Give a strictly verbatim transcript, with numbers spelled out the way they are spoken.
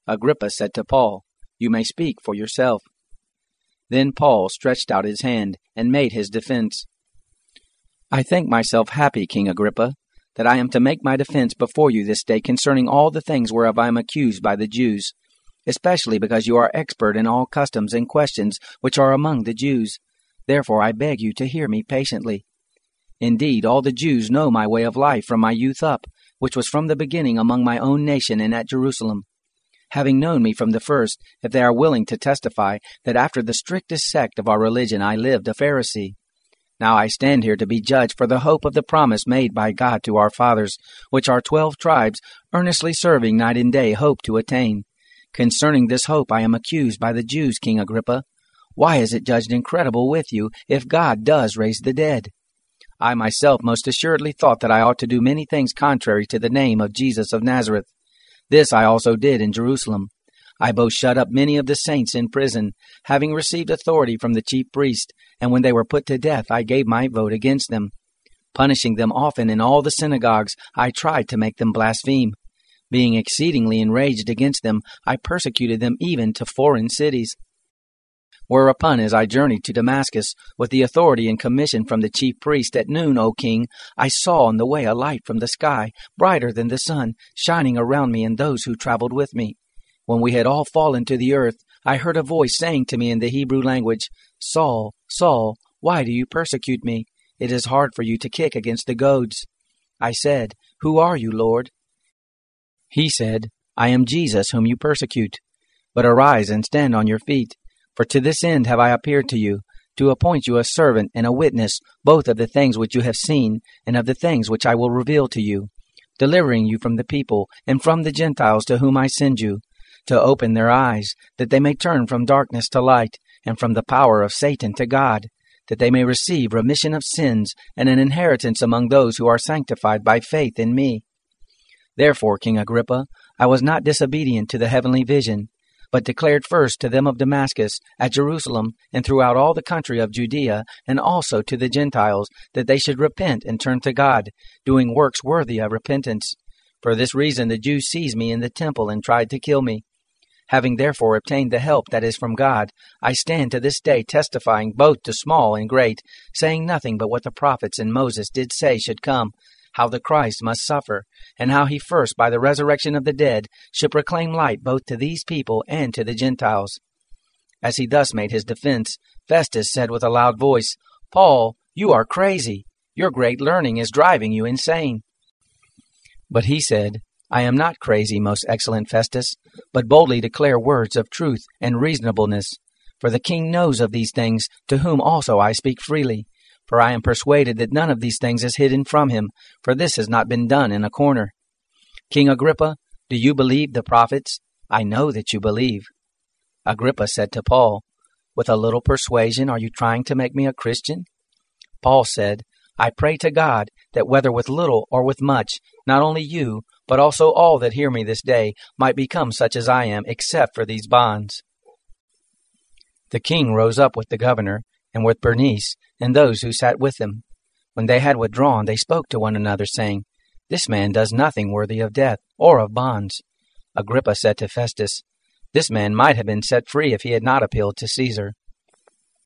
Agrippa said to Paul, "You may speak for yourself." Then Paul stretched out his hand and made his defense. "I think myself happy, King Agrippa, that I am to make my defense before you this day concerning all the things whereof I am accused by the Jews, especially because you are expert in all customs and questions which are among the Jews. Therefore I beg you to hear me patiently. Indeed, all the Jews know my way of life from my youth up, which was from the beginning among my own nation and at Jerusalem. Having known me from the first, if they are willing to testify that after the strictest sect of our religion I lived a Pharisee. Now I stand here to be judged for the hope of the promise made by God to our fathers, which our twelve tribes, earnestly serving night and day, hope to attain. Concerning this hope I am accused by the Jews, King Agrippa. Why is it judged incredible with you, if God does raise the dead? I myself most assuredly thought that I ought to do many things contrary to the name of Jesus of Nazareth. This I also did in Jerusalem. I both shut up many of the saints in prison, having received authority from the chief priest, and when they were put to death I gave my vote against them. Punishing them often in all the synagogues, I tried to make them blaspheme. Being exceedingly enraged against them, I persecuted them even to foreign cities. Whereupon, as I journeyed to Damascus, with the authority and commission from the chief priest, at noon, O king, I saw on the way a light from the sky, brighter than the sun, shining around me and those who traveled with me. When we had all fallen to the earth, I heard a voice saying to me in the Hebrew language, Saul, Saul, why do you persecute me? It is hard for you to kick against the goads. I said, Who are you, Lord? He said, I am Jesus whom you persecute. But arise and stand on your feet. For to this end have I appeared to you, to appoint you a servant and a witness, both of the things which you have seen, and of the things which I will reveal to you, delivering you from the people, and from the Gentiles to whom I send you, to open their eyes, that they may turn from darkness to light, and from the power of Satan to God, that they may receive remission of sins, and an inheritance among those who are sanctified by faith in me. Therefore, King Agrippa, I was not disobedient to the heavenly vision, but declared first to them of Damascus, at Jerusalem, and throughout all the country of Judea, and also to the Gentiles, that they should repent and turn to God, doing works worthy of repentance. For this reason the Jews seized me in the temple and tried to kill me. Having therefore obtained the help that is from God, I stand to this day testifying both to small and great, saying nothing but what the prophets and Moses did say should come, how the Christ must suffer, and how he first by the resurrection of the dead should proclaim light both to these people and to the Gentiles. As he thus made his defense, Festus said with a loud voice, Paul, you are crazy. Your great learning is driving you insane. But he said, I am not crazy, most excellent Festus, but boldly declare words of truth and reasonableness. For the king knows of these things, to whom also I speak freely. For I am persuaded that none of these things is hidden from him, for this has not been done in a corner. King Agrippa, do you believe the prophets? I know that you believe. Agrippa said to Paul, With a little persuasion are you trying to make me a Christian? Paul said, I pray to God that whether with little or with much, not only you, but also all that hear me this day, might become such as I am, except for these bonds. The king rose up with the governor, and with Bernice, and those who sat with him. When they had withdrawn, they spoke to one another, saying, This man does nothing worthy of death, or of bonds. Agrippa said to Festus, This man might have been set free if he had not appealed to Caesar.